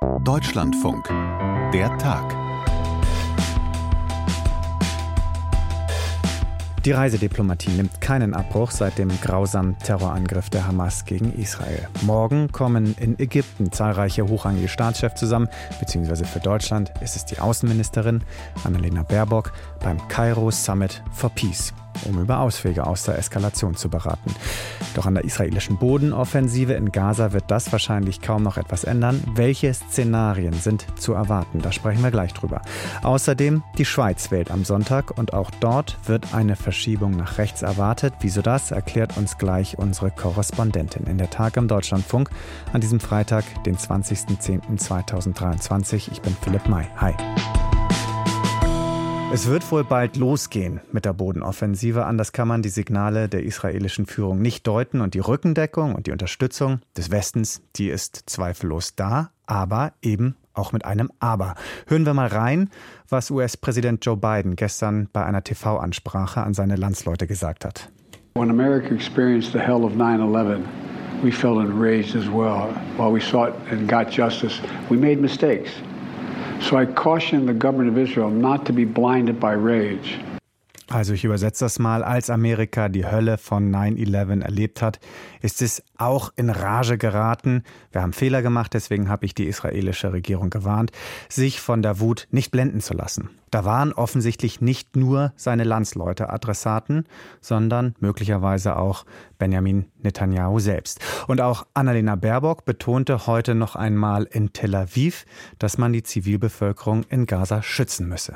Deutschlandfunk. Der Tag. Die Reisediplomatie nimmt keinen Abbruch seit dem grausamen Terrorangriff der Hamas gegen Israel. Morgen kommen in Ägypten zahlreiche hochrangige Staatschefs zusammen, beziehungsweise für Deutschland ist es die Außenministerin Annalena Baerbock beim Kairo Summit for Peace, um über Auswege aus der Eskalation zu beraten. Doch an der israelischen Bodenoffensive in Gaza wird das wahrscheinlich kaum noch etwas ändern. Welche Szenarien sind zu erwarten? Da sprechen wir gleich drüber. Außerdem, die Schweiz wählt am Sonntag und auch dort wird eine Verschiebung nach rechts erwartet. Wieso das, erklärt uns gleich unsere Korrespondentin in der Tag im Deutschlandfunk an diesem Freitag, den 20.10.2023. Ich bin Philipp May. Hi. Es wird wohl bald losgehen mit der Bodenoffensive. Anders kann man die Signale der israelischen Führung nicht deuten. Und die Rückendeckung und die Unterstützung des Westens, die ist zweifellos da, aber eben auch mit einem Aber. Hören wir mal rein, was US-Präsident Joe Biden gestern bei einer TV-Ansprache an seine Landsleute gesagt hat. When America experienced the hell of 9/11, we felt enraged as well. While we sought and got justice, we made mistakes. So I caution the government of Israel not to be blinded by rage. Also ich übersetze das mal, als Amerika die Hölle von 9/11 erlebt hat, ist es auch in Rage geraten. Wir haben Fehler gemacht, deswegen habe ich die israelische Regierung gewarnt, sich von der Wut nicht blenden zu lassen. Da waren offensichtlich nicht nur seine Landsleute Adressaten, sondern möglicherweise auch Benjamin Netanyahu selbst. Und auch Annalena Baerbock betonte heute noch einmal in Tel Aviv, dass man die Zivilbevölkerung in Gaza schützen müsse.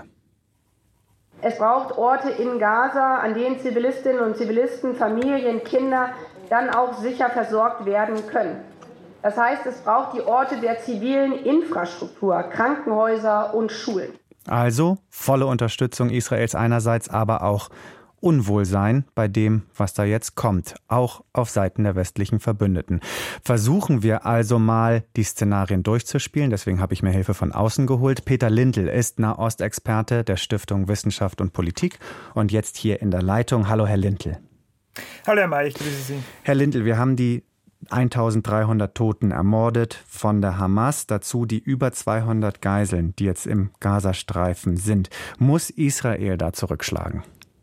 Es braucht Orte in Gaza, an denen Zivilistinnen und Zivilisten, Familien, Kinder dann auch sicher versorgt werden können. Das heißt, es braucht die Orte der zivilen Infrastruktur, Krankenhäuser und Schulen. Also volle Unterstützung Israels einerseits, aber auch Unwohlsein bei dem, was da jetzt kommt, auch auf Seiten der westlichen Verbündeten. Versuchen wir also mal, die Szenarien durchzuspielen. Deswegen habe ich mir Hilfe von außen geholt. Peter Lindl ist Nahostexperte der Stiftung Wissenschaft und Politik und jetzt hier in der Leitung. Hallo, Herr Lindl. Hallo, Herr May, ich grüße Sie. Herr Lindl, wir haben die 1300 Toten ermordet von der Hamas, dazu die über 200 Geiseln, die jetzt im Gazastreifen sind. Muss Israel da zurückschlagen?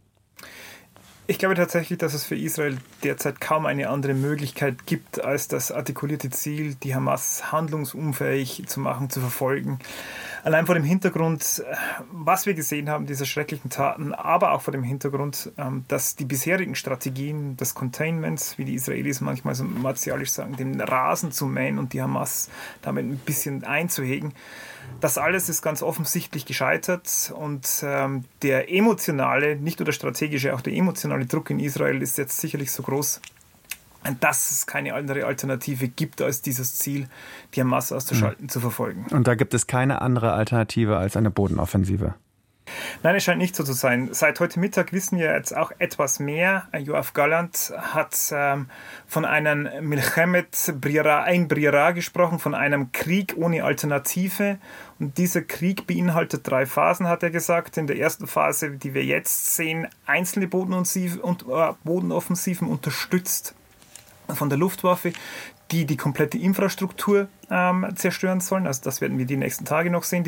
Ich glaube tatsächlich, dass es für Israel derzeit kaum eine andere Möglichkeit gibt, als das artikulierte Ziel, die Hamas handlungsunfähig zu machen, zu verfolgen. Allein vor dem Hintergrund, was wir gesehen haben, dieser schrecklichen Taten, aber auch vor dem Hintergrund, dass die bisherigen Strategien des Containments, wie die Israelis manchmal so martialisch sagen, den Rasen zu mähen und die Hamas damit ein bisschen einzuhegen, das alles ist ganz offensichtlich gescheitert und der emotionale, nicht nur der strategische, auch der emotionale Druck in Israel ist jetzt sicherlich so groß, dass es keine andere Alternative gibt, als dieses Ziel, die Hamas auszuschalten, zu verfolgen. Und da gibt es keine andere Alternative als eine Bodenoffensive? Nein, es scheint nicht so zu sein. Seit heute Mittag wissen wir jetzt auch etwas mehr. Yoav Gallant hat von einem Milchemet Brira gesprochen, von einem Krieg ohne Alternative. Und dieser Krieg beinhaltet 3 Phasen, hat er gesagt. In der ersten Phase, die wir jetzt sehen, einzelne Bodenoffensiven unterstützt von der Luftwaffe, die die komplette Infrastruktur zerstören sollen. Also das werden wir die nächsten Tage noch sehen.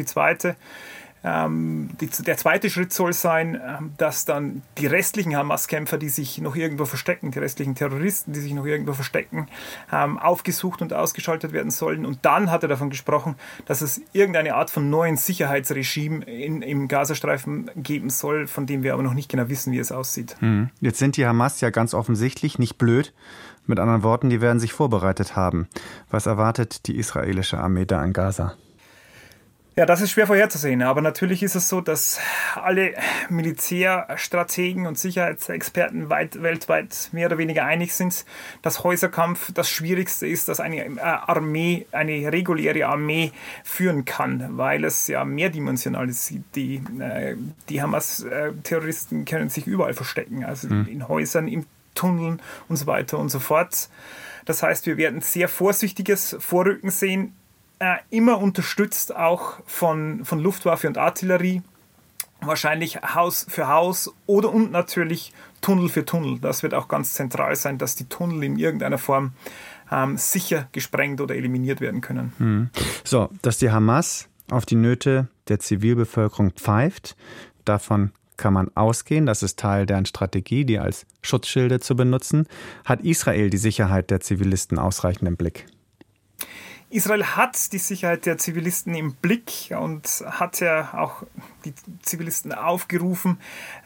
Der zweite Schritt soll sein, dass dann die restlichen Hamas-Kämpfer, die sich noch irgendwo verstecken, die restlichen Terroristen, die sich noch irgendwo verstecken, aufgesucht und ausgeschaltet werden sollen. Und dann hat er davon gesprochen, dass es irgendeine Art von neuen Sicherheitsregime im Gazastreifen geben soll, von dem wir aber noch nicht genau wissen, wie es aussieht. Jetzt sind die Hamas ja ganz offensichtlich nicht blöd. Mit anderen Worten, die werden sich vorbereitet haben. Was erwartet die israelische Armee da in Gaza? Ja, das ist schwer vorherzusehen, aber natürlich ist es so, dass alle Militärstrategen und Sicherheitsexperten weltweit mehr oder weniger einig sind, dass Häuserkampf das Schwierigste ist, dass eine reguläre Armee führen kann, weil es ja mehrdimensional ist. Die Hamas-Terroristen können sich überall verstecken, also in Häusern, in Tunneln und so weiter und so fort. Das heißt, wir werden sehr vorsichtiges Vorrücken sehen, immer unterstützt auch von Luftwaffe und Artillerie, wahrscheinlich Haus für Haus und natürlich Tunnel für Tunnel. Das wird auch ganz zentral sein, dass die Tunnel in irgendeiner Form sicher gesprengt oder eliminiert werden können. So, dass die Hamas auf die Nöte der Zivilbevölkerung pfeift, davon kann man ausgehen. Das ist Teil deren Strategie, die als Schutzschilde zu benutzen. Hat Israel die Sicherheit der Zivilisten ausreichend im Blick? Israel hat die Sicherheit der Zivilisten im Blick und hat ja auch die Zivilisten aufgerufen,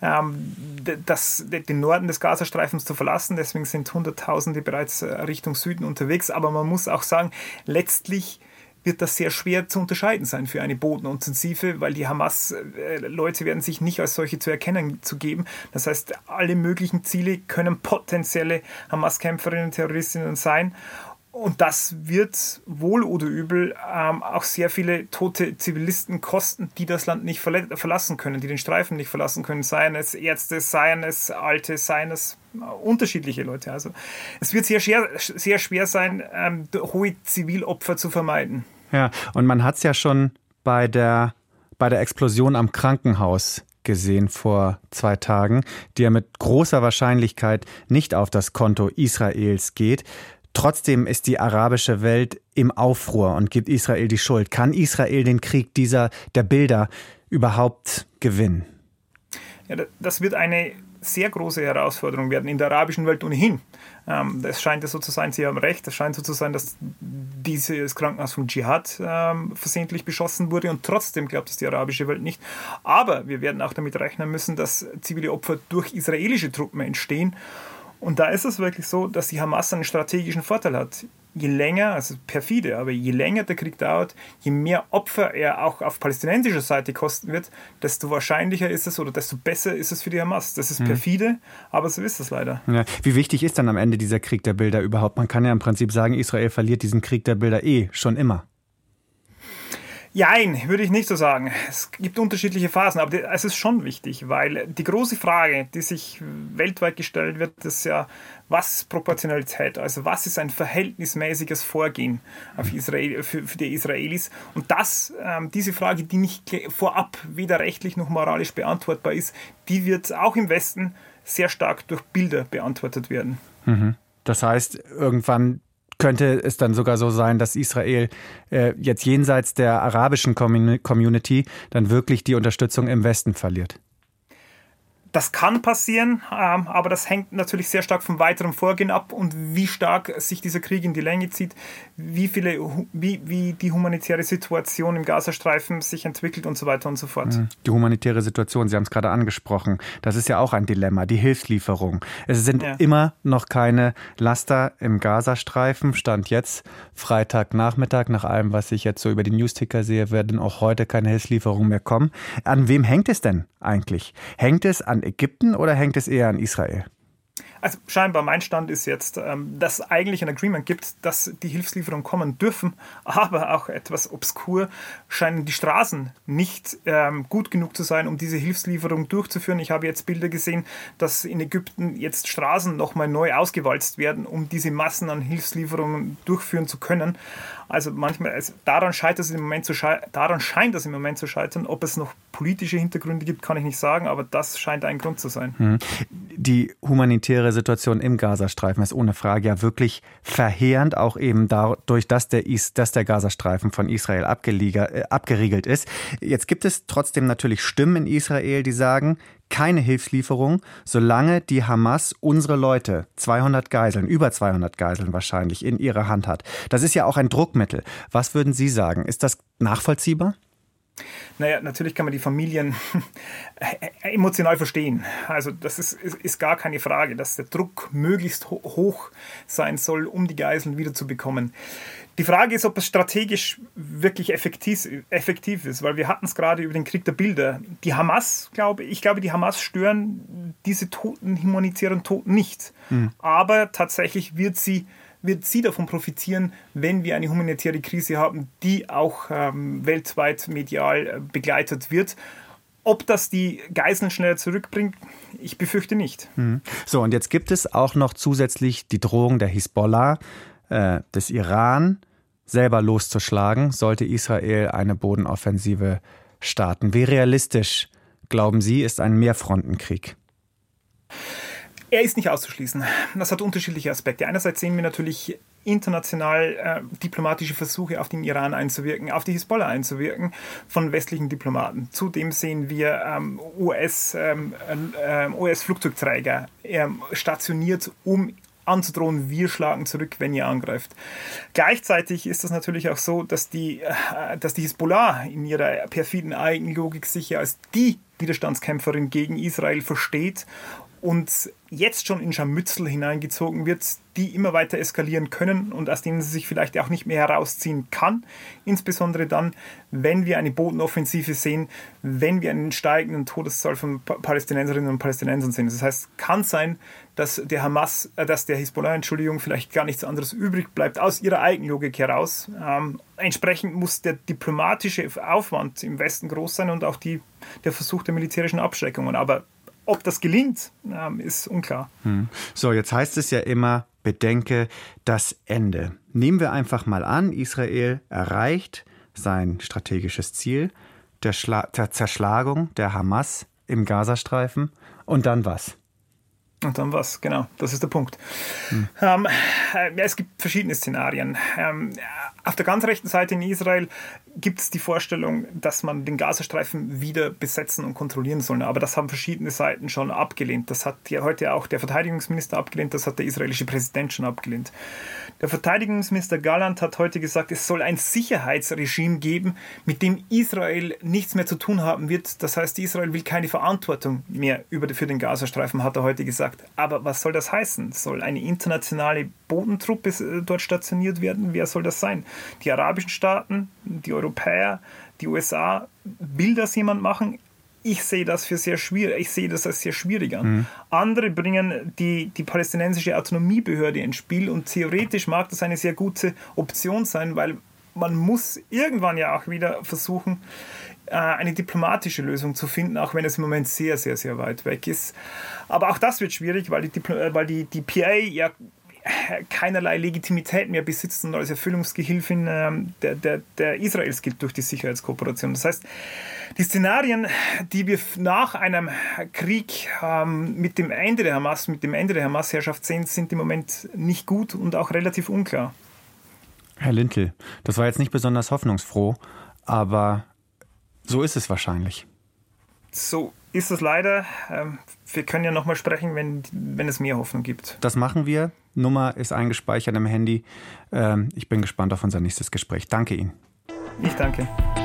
den Norden des Gazastreifens zu verlassen. Deswegen sind Hunderttausende bereits Richtung Süden unterwegs. Aber man muss auch sagen, letztlich wird das sehr schwer zu unterscheiden sein für eine Bodenoffensive, weil die Hamas-Leute werden sich nicht als solche zu erkennen zu geben. Das heißt, alle möglichen Ziele können potenzielle Hamas-Kämpferinnen und Terroristinnen sein. Und das wird wohl oder übel auch sehr viele tote Zivilisten kosten, die das Land nicht verlassen können, die den Streifen nicht verlassen können, seien es Ärzte, seien es Alte, seien es unterschiedliche Leute. Also es wird sehr schwer sein, hohe Zivilopfer zu vermeiden. Ja, und man hat es ja schon bei der Explosion am Krankenhaus gesehen vor 2 Tagen, die ja mit großer Wahrscheinlichkeit nicht auf das Konto Israels geht. Trotzdem ist die arabische Welt im Aufruhr und gibt Israel die Schuld. Kann Israel den Krieg der Bilder überhaupt gewinnen? Ja, das wird eine sehr große Herausforderung werden in der arabischen Welt ohnehin. Es scheint ja so zu sein, Sie haben recht, es scheint so zu sein, dass dieses Krankenhaus vom Dschihad versehentlich beschossen wurde und trotzdem glaubt es die arabische Welt nicht. Aber wir werden auch damit rechnen müssen, dass zivile Opfer durch israelische Truppen entstehen. Und da ist es wirklich so, dass die Hamas einen strategischen Vorteil hat. Je länger, also perfide, aber je länger der Krieg dauert, je mehr Opfer er auch auf palästinensischer Seite kosten wird, desto wahrscheinlicher ist es oder desto besser ist es für die Hamas. Das ist perfide, aber so ist es leider. Ja. Wie wichtig ist dann am Ende dieser Krieg der Bilder überhaupt? Man kann ja im Prinzip sagen, Israel verliert diesen Krieg der Bilder schon immer. Nein, würde ich nicht so sagen. Es gibt unterschiedliche Phasen, aber es ist schon wichtig, weil die große Frage, die sich weltweit gestellt wird, ist ja, was ist Proportionalität? Also was ist ein verhältnismäßiges Vorgehen für die Israelis? Und diese Frage, die nicht vorab weder rechtlich noch moralisch beantwortbar ist, die wird auch im Westen sehr stark durch Bilder beantwortet werden. Das heißt, irgendwann könnte es dann sogar so sein, dass Israel jetzt jenseits der arabischen Community dann wirklich die Unterstützung im Westen verliert? Das kann passieren, aber das hängt natürlich sehr stark vom weiteren Vorgehen ab und wie stark sich dieser Krieg in die Länge zieht, wie die humanitäre Situation im Gazastreifen sich entwickelt und so weiter und so fort. Die humanitäre Situation, Sie haben es gerade angesprochen, das ist ja auch ein Dilemma, die Hilfslieferung. Es sind immer noch keine Laster im Gazastreifen, Stand jetzt Freitagnachmittag, nach allem, was ich jetzt so über die Newsticker sehe, werden auch heute keine Hilfslieferungen mehr kommen. An wem hängt es denn eigentlich? Hängt es an Ägypten oder hängt es eher an Israel? Also scheinbar mein Stand ist jetzt, dass es eigentlich ein Agreement gibt, dass die Hilfslieferungen kommen dürfen, aber auch etwas obskur scheinen die Straßen nicht gut genug zu sein, um diese Hilfslieferung durchzuführen. Ich habe jetzt Bilder gesehen, dass in Ägypten jetzt Straßen nochmal neu ausgewalzt werden, um diese Massen an Hilfslieferungen durchführen zu können. Also manchmal, daran scheint es im Moment zu scheitern. Ob es noch politische Hintergründe gibt, kann ich nicht sagen, aber das scheint ein Grund zu sein. Die humanitäre Situation im Gazastreifen ist ohne Frage ja wirklich verheerend, auch eben dadurch, dass der Gazastreifen von Israel abgeriegelt ist. Jetzt gibt es trotzdem natürlich Stimmen in Israel, die sagen, keine Hilfslieferung, solange die Hamas unsere Leute, über 200 Geiseln wahrscheinlich, in ihrer Hand hat. Das ist ja auch ein Druckmittel. Was würden Sie sagen? Ist das nachvollziehbar? Naja, natürlich kann man die Familien emotional verstehen. Also das ist gar keine Frage, dass der Druck möglichst hoch sein soll, um die Geiseln wieder zu bekommen. Die Frage ist, ob es strategisch wirklich effektiv ist, weil wir hatten es gerade über den Krieg der Bilder. Die Hamas, die Hamas stören diese humanitären Toten nicht. Aber tatsächlich wird sie davon profitieren, wenn wir eine humanitäre Krise haben, die auch weltweit medial begleitet wird. Ob das die Geiseln schneller zurückbringt, ich befürchte nicht. So, und jetzt gibt es auch noch zusätzlich die Drohung der Hisbollah, des Iran, selber loszuschlagen, sollte Israel eine Bodenoffensive starten. Wie realistisch, glauben Sie, ist ein Mehrfrontenkrieg? Er ist nicht auszuschließen. Das hat unterschiedliche Aspekte. Einerseits sehen wir natürlich international diplomatische Versuche auf den Iran einzuwirken, auf die Hisbollah einzuwirken von westlichen Diplomaten. Zudem sehen wir US-Flugzeugträger stationiert, um anzudrohen, wir schlagen zurück, wenn ihr angreift. Gleichzeitig ist es natürlich auch so, dass die Hisbollah in ihrer perfiden Eigenlogik sich ja als die Widerstandskämpferin gegen Israel versteht und jetzt schon in Scharmützel hineingezogen wird, die immer weiter eskalieren können und aus denen sie sich vielleicht auch nicht mehr herausziehen kann. Insbesondere dann, wenn wir eine Bodenoffensive sehen, wenn wir einen steigenden Todeszahl von Palästinenserinnen und Palästinensern sehen. Das heißt, kann sein, dass der Hisbollah, vielleicht gar nichts anderes übrig bleibt aus ihrer Eigenlogik heraus. Entsprechend muss der diplomatische Aufwand im Westen groß sein und auch der Versuch der militärischen Abschreckungen. Aber ob das gelingt, ist unklar. So, jetzt heißt es ja immer, bedenke das Ende. Nehmen wir einfach mal an, Israel erreicht sein strategisches Ziel der Zerschlagung der Hamas im Gazastreifen. Und dann was? Und dann was, genau, das ist der Punkt. Es gibt verschiedene Szenarien. Auf der ganz rechten Seite in Israel gibt es die Vorstellung, dass man den Gazastreifen wieder besetzen und kontrollieren soll. Aber das haben verschiedene Seiten schon abgelehnt. Das hat ja heute auch der Verteidigungsminister abgelehnt, das hat der israelische Präsident schon abgelehnt. Der Verteidigungsminister Gallant hat heute gesagt, es soll ein Sicherheitsregime geben, mit dem Israel nichts mehr zu tun haben wird. Das heißt, Israel will keine Verantwortung mehr für den Gazastreifen, hat er heute gesagt. Aber was soll das heißen? Soll eine internationale Bodentruppe dort stationiert werden? Wer soll das sein? Die arabischen Staaten, die Europäer, die USA, will das jemand machen? Ich sehe das für sehr schwierig. Ich sehe das als sehr schwierig an. Andere bringen die palästinensische Autonomiebehörde ins Spiel und theoretisch mag das eine sehr gute Option sein, weil man muss irgendwann ja auch wieder versuchen, eine diplomatische Lösung zu finden, auch wenn es im Moment sehr, sehr, sehr weit weg ist. Aber auch das wird schwierig, weil die PA ja keinerlei Legitimität mehr besitzt und als Erfüllungsgehilfin der Israels gilt durch die Sicherheitskooperation. Das heißt, die Szenarien, die wir nach einem Krieg mit dem Ende der Hamas-Herrschaft sehen, sind im Moment nicht gut und auch relativ unklar. Herr Lindl, das war jetzt nicht besonders hoffnungsfroh, aber so ist es wahrscheinlich. So ist es leider. Wir können ja nochmal sprechen, wenn es mehr Hoffnung gibt. Das machen wir. Nummer ist eingespeichert im Handy. Ich bin gespannt auf unser nächstes Gespräch. Danke Ihnen. Ich danke.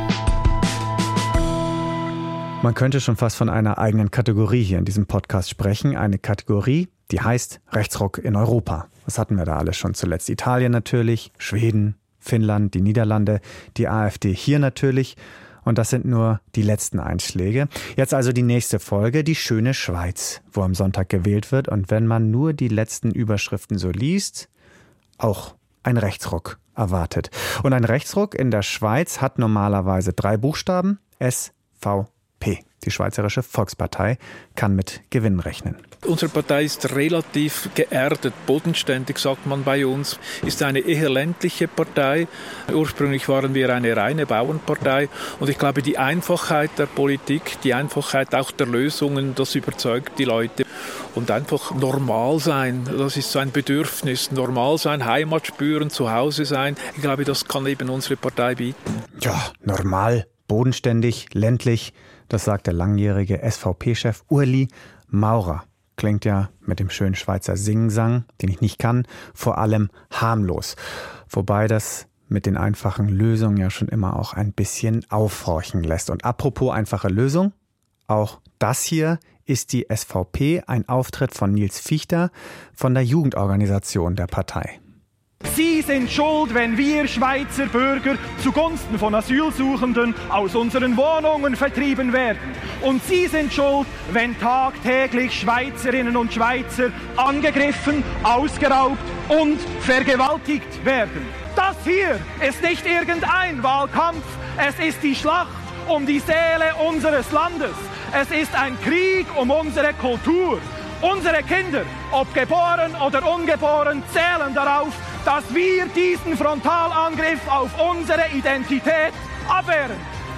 Man könnte schon fast von einer eigenen Kategorie hier in diesem Podcast sprechen. Eine Kategorie, die heißt Rechtsruck in Europa. Was hatten wir da alles schon zuletzt? Italien natürlich, Schweden, Finnland, die Niederlande, die AfD hier natürlich. Und das sind nur die letzten Einschläge. Jetzt also die nächste Folge, die schöne Schweiz, wo am Sonntag gewählt wird. Und wenn man nur die letzten Überschriften so liest, auch ein Rechtsruck erwartet. Und ein Rechtsruck in der Schweiz hat normalerweise 3 Buchstaben, SVP. Die Schweizerische Volkspartei kann mit Gewinn rechnen. Unsere Partei ist relativ geerdet, bodenständig, sagt man bei uns, ist eine eher ländliche Partei. Ursprünglich waren wir eine reine Bauernpartei und ich glaube, die Einfachheit der Politik, die Einfachheit auch der Lösungen, das überzeugt die Leute. Und einfach normal sein, das ist so ein Bedürfnis. Normal sein, Heimat spüren, zu Hause sein. Ich glaube, das kann eben unsere Partei bieten. Ja, normal, bodenständig, ländlich. Das sagt der langjährige SVP-Chef Ueli Maurer. Klingt ja mit dem schönen Schweizer Singsang, den ich nicht kann, vor allem harmlos. Wobei das mit den einfachen Lösungen ja schon immer auch ein bisschen aufhorchen lässt. Und apropos einfache Lösung, auch das hier ist die SVP, ein Auftritt von Nils Fichter von der Jugendorganisation der Partei. Sie sind schuld, wenn wir Schweizer Bürger zugunsten von Asylsuchenden aus unseren Wohnungen vertrieben werden. Und Sie sind schuld, wenn tagtäglich Schweizerinnen und Schweizer angegriffen, ausgeraubt und vergewaltigt werden. Das hier ist nicht irgendein Wahlkampf, es ist die Schlacht um die Seele unseres Landes. Es ist ein Krieg um unsere Kultur. Unsere Kinder, ob geboren oder ungeboren, zählen darauf, dass wir diesen Frontalangriff auf unsere Identität abwehren.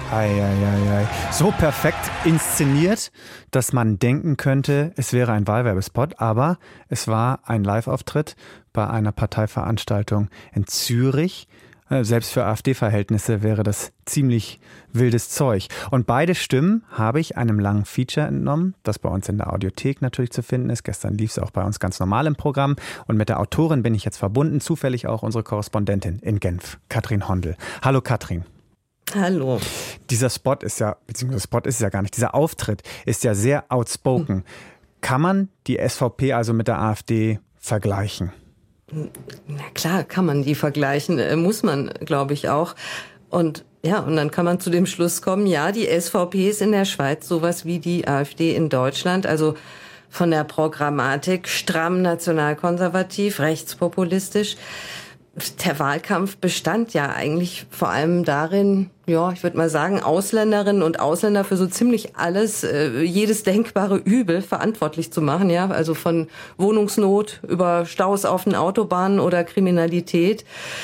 So perfekt inszeniert, dass man denken könnte, es wäre ein Wahlwerbespot, aber es war ein Live-Auftritt bei einer Parteiveranstaltung in Zürich. Selbst für AfD-Verhältnisse wäre das ziemlich wildes Zeug. Und beide Stimmen habe ich einem langen Feature entnommen, das bei uns in der Audiothek natürlich zu finden ist. Gestern lief es auch bei uns ganz normal im Programm. Und mit der Autorin bin ich jetzt verbunden, zufällig auch unsere Korrespondentin in Genf, Katrin Hondel. Hallo Katrin. Hallo. Dieser Spot ist ja, beziehungsweise Spot ist es ja gar nicht, dieser Auftritt ist ja sehr outspoken. Kann man die SVP also mit der AfD vergleichen? Na klar, kann man die vergleichen, muss man, glaube ich, auch. Und ja, und dann kann man zu dem Schluss kommen, ja, die SVP ist in der Schweiz sowas wie die AfD in Deutschland, also von der Programmatik stramm nationalkonservativ, rechtspopulistisch. Der Wahlkampf bestand ja eigentlich vor allem darin, ja, ich würde mal sagen, Ausländerinnen und Ausländer für so ziemlich alles, jedes denkbare Übel verantwortlich zu machen, ja, also von Wohnungsnot über Staus auf den Autobahnen oder Kriminalität.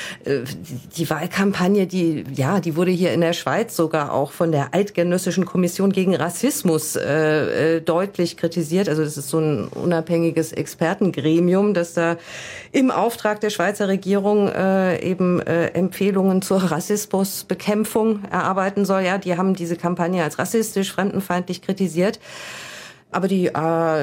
Die Wahlkampagne, die wurde hier in der Schweiz sogar auch von der Eidgenössischen Kommission gegen Rassismus deutlich kritisiert. Also das ist so ein unabhängiges Expertengremium, das da im Auftrag der Schweizer Regierung Empfehlungen zur Rassismusbekämpfung erarbeiten soll. Ja, die haben diese Kampagne als rassistisch, fremdenfeindlich kritisiert. Aber die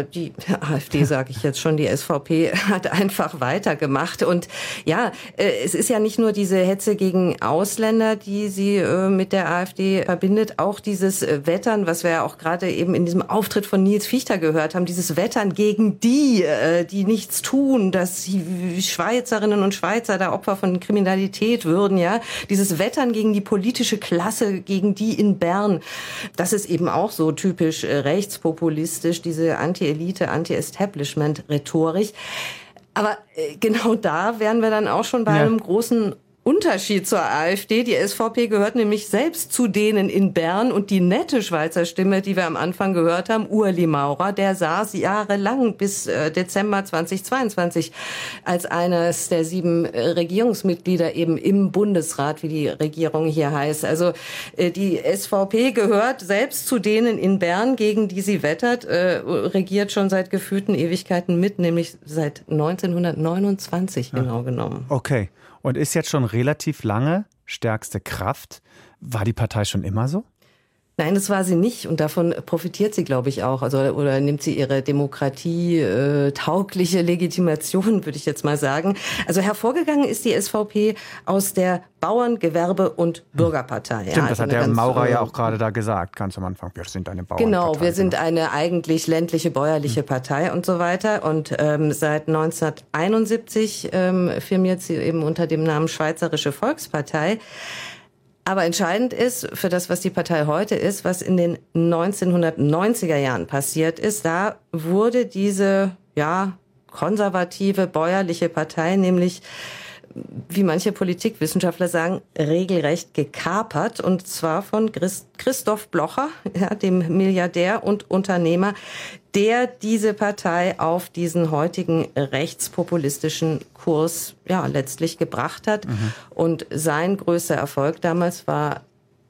AfD, sage ich jetzt schon, die SVP hat einfach weitergemacht. Und ja, es ist ja nicht nur diese Hetze gegen Ausländer, die sie mit der AfD verbindet, auch dieses Wettern, was wir ja auch gerade eben in diesem Auftritt von Nils Fichter gehört haben, dieses Wettern gegen die nichts tun, dass die Schweizerinnen und Schweizer da Opfer von Kriminalität würden, ja. Dieses Wettern gegen die politische Klasse, gegen die in Bern, das ist eben auch so typisch rechtspopulistisch, diese Anti-Elite, Anti-Establishment-Rhetorik. Aber genau da wären wir dann auch schon bei einem großen Unterschied zur AfD. Die SVP gehört nämlich selbst zu denen in Bern und die nette Schweizer Stimme, die wir am Anfang gehört haben, Ueli Maurer, der saß jahrelang bis Dezember 2022 als eines der 7 Regierungsmitglieder eben im Bundesrat, wie die Regierung hier heißt. Also die SVP gehört selbst zu denen in Bern, gegen die sie wettert, regiert schon seit gefühlten Ewigkeiten mit, nämlich seit 1929 genau genommen. Okay. Und ist jetzt schon relativ lange stärkste Kraft. War die Partei schon immer so? Nein, das war sie nicht. Und davon profitiert sie, glaube ich, auch. Also, oder nimmt sie ihre demokratietaugliche Legitimation, würde ich jetzt mal sagen. Also hervorgegangen ist die SVP aus der Bauern-, Gewerbe- und Bürgerpartei. Stimmt, das hat der Maurer ja auch gerade da gesagt, ganz am Anfang. Wir sind eine Bauernpartei. Genau, wir sind eine eigentlich ländliche, bäuerliche Partei und so weiter. Und seit 1971 firmiert sie eben unter dem Namen Schweizerische Volkspartei. Aber entscheidend ist für das, was die Partei heute ist, was in den 1990er Jahren passiert ist. Da wurde diese konservative, bäuerliche Partei nämlich, wie manche Politikwissenschaftler sagen, regelrecht gekapert. Und zwar von Christoph Blocher, dem Milliardär und Unternehmer, der diese Partei auf diesen heutigen rechtspopulistischen Kurs letztlich gebracht hat. Und sein größter Erfolg damals war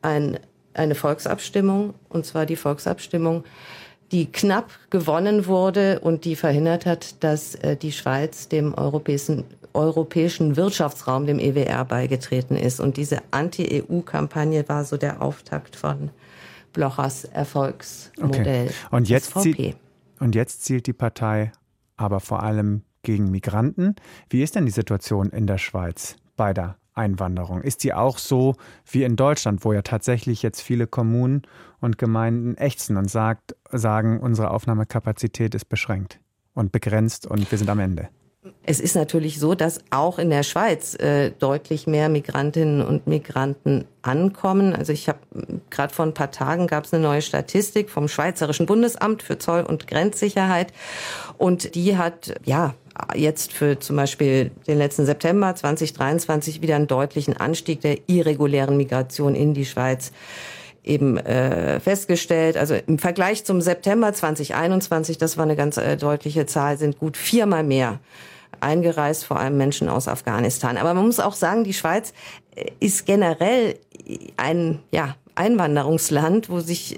eine Volksabstimmung, und zwar die Volksabstimmung, die knapp gewonnen wurde und die verhindert hat, dass die Schweiz dem europäischen Wirtschaftsraum, dem EWR, beigetreten ist. Und diese Anti-EU-Kampagne war so der Auftakt von Blochers Erfolgsmodell. Okay. Und jetzt zielt die Partei aber vor allem gegen Migranten. Wie ist denn die Situation in der Schweiz bei der Einwanderung? Ist die auch so wie in Deutschland, wo ja tatsächlich jetzt viele Kommunen und Gemeinden ächzen und sagen, unsere Aufnahmekapazität ist beschränkt und begrenzt und wir sind am Ende? Es ist natürlich so, dass auch in der Schweiz deutlich mehr Migrantinnen und Migranten ankommen. Also ich habe gerade vor ein paar Tagen gab es eine neue Statistik vom Schweizerischen Bundesamt für Zoll- und Grenzsicherheit und die hat jetzt für zum Beispiel den letzten September 2023 wieder einen deutlichen Anstieg der irregulären Migration in die Schweiz eben festgestellt. Also im Vergleich zum September 2021, das war eine ganz deutliche Zahl, sind gut 4-mal mehr eingereist, vor allem Menschen aus Afghanistan. Aber man muss auch sagen, die Schweiz ist generell Einwanderungsland, wo sich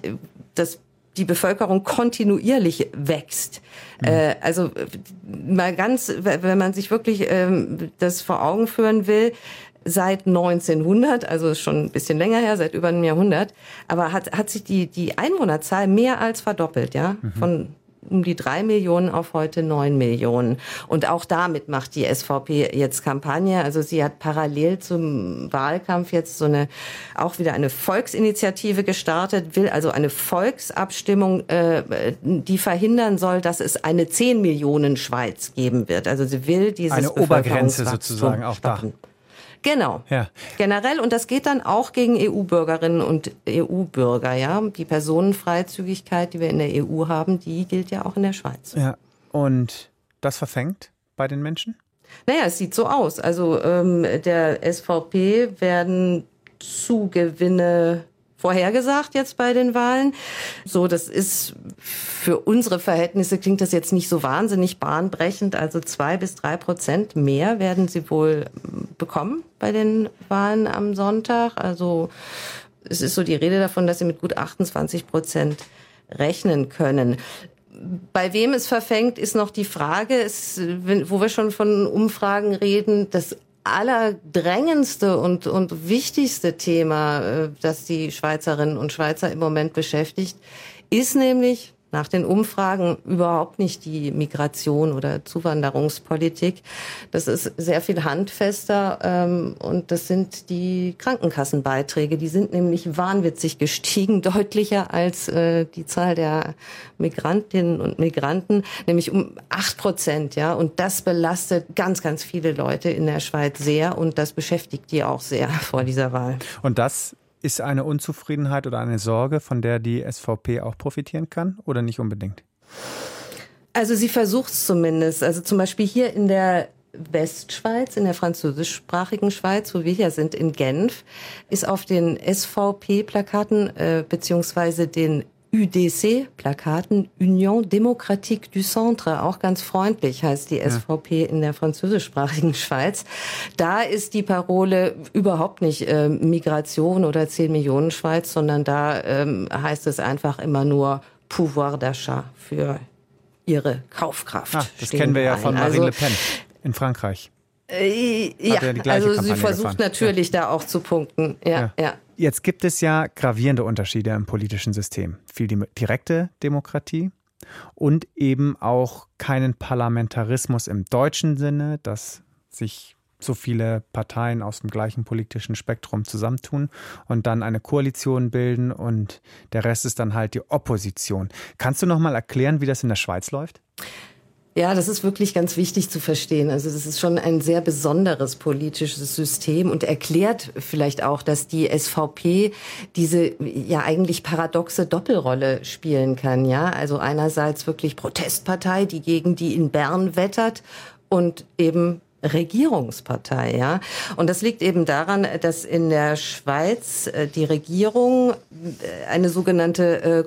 die Bevölkerung kontinuierlich wächst. Also mal ganz, wenn man sich wirklich das vor Augen führen will, seit 1900, also schon ein bisschen länger her, seit über einem Jahrhundert, aber hat sich die Einwohnerzahl mehr als verdoppelt, ja, von um die 3 Millionen auf heute 9 Millionen. Und auch damit macht die SVP jetzt Kampagne. Also sie hat parallel zum Wahlkampf jetzt auch wieder eine Volksinitiative gestartet, will also eine Volksabstimmung, die verhindern soll, dass es eine 10 Millionen Schweiz geben wird. Also sie will dieses eine Obergrenze sozusagen auch stoppen. Da. Genau, ja. Generell. Und das geht dann auch gegen EU-Bürgerinnen und EU-Bürger. Ja, die Personenfreizügigkeit, die wir in der EU haben, die gilt ja auch in der Schweiz. Ja. Und das verfängt bei den Menschen? Naja, es sieht so aus. Also der SVP werden Zugewinne vorhergesagt jetzt bei den Wahlen. So, das ist für unsere Verhältnisse klingt das jetzt nicht so wahnsinnig bahnbrechend. Also 2-3% mehr werden sie wohl bekommen bei den Wahlen am Sonntag. Also es ist so die Rede davon, dass sie mit gut 28% rechnen können. Bei wem es verfängt, ist noch die Frage, wo wir schon von Umfragen reden, das allerdrängendste und wichtigste Thema, das die Schweizerinnen und Schweizer im Moment beschäftigt, ist nämlich nach den Umfragen überhaupt nicht die Migration oder Zuwanderungspolitik. Das ist sehr viel handfester und das sind die Krankenkassenbeiträge. Die sind nämlich wahnwitzig gestiegen, deutlicher als die Zahl der Migrantinnen und Migranten, nämlich um 8%. Ja, und das belastet ganz, ganz viele Leute in der Schweiz sehr und das beschäftigt die auch sehr vor dieser Wahl. Und das ist eine Unzufriedenheit oder eine Sorge, von der die SVP auch profitieren kann oder nicht unbedingt? Also sie versucht es zumindest. Also zum Beispiel hier in der Westschweiz, in der französischsprachigen Schweiz, wo wir hier sind, in Genf, ist auf den SVP-Plakaten beziehungsweise den UDC-Plakaten, Union Démocratique du Centre, auch ganz freundlich heißt die SVP in der französischsprachigen Schweiz. Da ist die Parole überhaupt nicht Migration oder 10 Millionen Schweiz, sondern da heißt es einfach immer nur Pouvoir d'achat für ihre Kaufkraft. Das kennen wir ja von Marine Le Pen in Frankreich. Ja, also sie versucht natürlich da auch zu punkten. Ja. Jetzt gibt es ja gravierende Unterschiede im politischen System. Viel direkte Demokratie und eben auch keinen Parlamentarismus im deutschen Sinne, dass sich so viele Parteien aus dem gleichen politischen Spektrum zusammentun und dann eine Koalition bilden und der Rest ist dann halt die Opposition. Kannst du noch mal erklären, wie das in der Schweiz läuft? Ja, das ist wirklich ganz wichtig zu verstehen. Also das ist schon ein sehr besonderes politisches System und erklärt vielleicht auch, dass die SVP diese ja eigentlich paradoxe Doppelrolle spielen kann. Ja, also einerseits wirklich Protestpartei, die gegen die in Bern wettert und eben Regierungspartei, ja. Und das liegt eben daran, dass in der Schweiz die Regierung eine sogenannte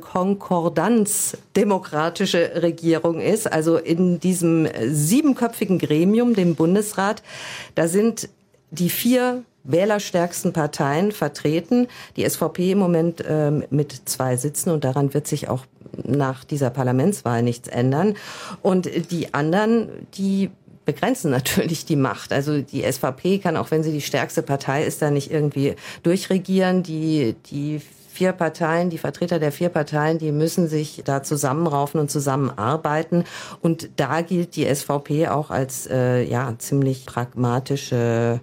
Konkordanz-demokratische Regierung ist. Also in diesem 7-köpfigen Gremium, dem Bundesrat, da sind die 4 wählerstärksten Parteien vertreten. Die SVP im Moment mit 2 Sitzen und daran wird sich auch nach dieser Parlamentswahl nichts ändern. Und die anderen, die begrenzen natürlich die Macht. Also die SVP kann, auch wenn sie die stärkste Partei ist, da nicht irgendwie durchregieren. Die 4 Parteien, die Vertreter der 4 Parteien, die müssen sich da zusammenraufen und zusammenarbeiten. Und da gilt die SVP auch als ziemlich pragmatische,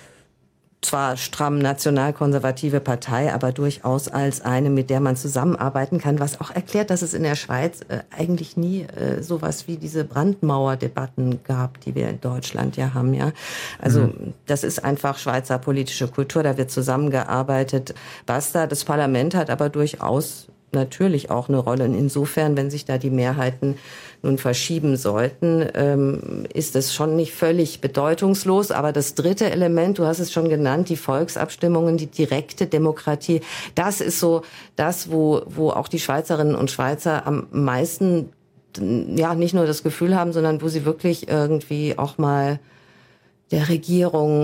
zwar stramm nationalkonservative Partei, aber durchaus als eine, mit der man zusammenarbeiten kann, was auch erklärt, dass es in der Schweiz eigentlich nie sowas wie diese Brandmauerdebatten gab, die wir in Deutschland ja haben, ja. Also das ist einfach Schweizer politische Kultur, da wird zusammengearbeitet. Basta, das Parlament hat aber durchaus natürlich auch eine Rolle. Insofern, wenn sich da die Mehrheiten nun verschieben sollten, ist es schon nicht völlig bedeutungslos. Aber das dritte Element, du hast es schon genannt, die Volksabstimmungen, die direkte Demokratie, das ist so das, wo auch die Schweizerinnen und Schweizer am meisten, ja, nicht nur das Gefühl haben, sondern wo sie wirklich irgendwie auch mal der Regierung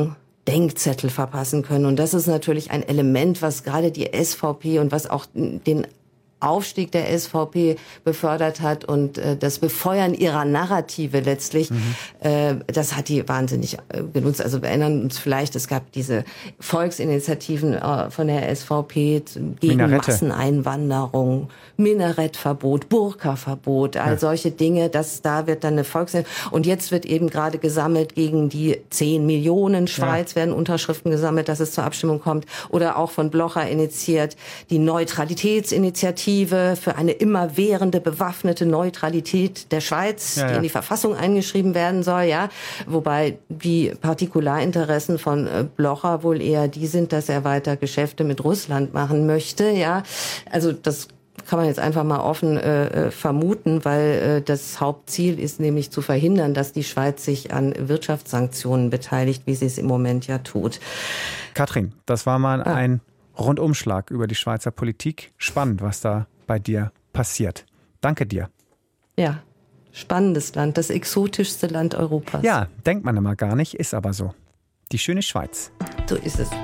Denkzettel verpassen können. Und das ist natürlich ein Element, was gerade die SVP und was auch den Aufstieg der SVP befördert hat und das Befeuern ihrer Narrative letztlich, das hat die wahnsinnig genutzt. Also wir erinnern uns vielleicht, es gab diese Volksinitiativen von der SVP gegen Minarette. Masseneinwanderung, Minarettverbot, Burka-Verbot, all solche Dinge, da wird dann eine und jetzt wird eben gerade gesammelt gegen die 10 Millionen Schweiz, werden Unterschriften gesammelt, dass es zur Abstimmung kommt, oder auch von Blocher initiiert die Neutralitätsinitiative für eine immerwährende bewaffnete Neutralität der Schweiz, die in die Verfassung eingeschrieben werden soll, wobei die Partikularinteressen von Blocher wohl eher die sind, dass er weiter Geschäfte mit Russland machen möchte, also das kann man jetzt einfach mal offen vermuten, weil das Hauptziel ist nämlich zu verhindern, dass die Schweiz sich an Wirtschaftssanktionen beteiligt, wie sie es im Moment ja tut. Katrin, das war mal ein Rundumschlag über die Schweizer Politik. Spannend, was da bei dir passiert. Danke dir. Ja, spannendes Land, das exotischste Land Europas. Ja, denkt man immer gar nicht, ist aber so. Die schöne Schweiz. So ist es.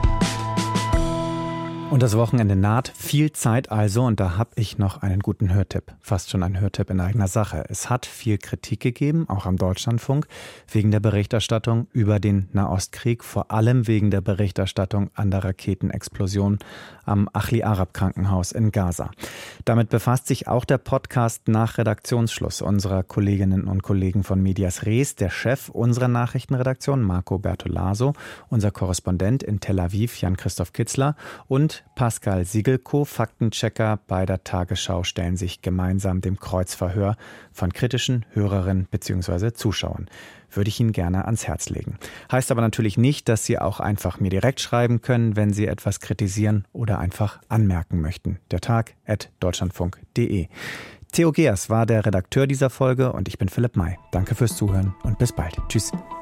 Und das Wochenende naht, viel Zeit also, und da habe ich noch einen guten Hörtipp. Fast schon ein Hörtipp in eigener Sache. Es hat viel Kritik gegeben, auch am Deutschlandfunk, wegen der Berichterstattung über den Nahostkrieg, vor allem wegen der Berichterstattung an der Raketenexplosion am Achli Arab Krankenhaus in Gaza. Damit befasst sich auch der Podcast nach Redaktionsschluss unserer Kolleginnen und Kollegen von Medias Res, der Chef unserer Nachrichtenredaktion Marco Bertolaso, unser Korrespondent in Tel Aviv Jan-Christoph Kitzler und Pascal Siegelko, Faktenchecker bei der Tagesschau, stellen sich gemeinsam dem Kreuzverhör von kritischen Hörerinnen bzw. Zuschauern. Würde ich Ihnen gerne ans Herz legen. Heißt aber natürlich nicht, dass Sie auch einfach mir direkt schreiben können, wenn Sie etwas kritisieren oder einfach anmerken möchten. dertag@deutschlandfunk.de. Theo Geers war der Redakteur dieser Folge und ich bin Philipp May. Danke fürs Zuhören und bis bald. Tschüss.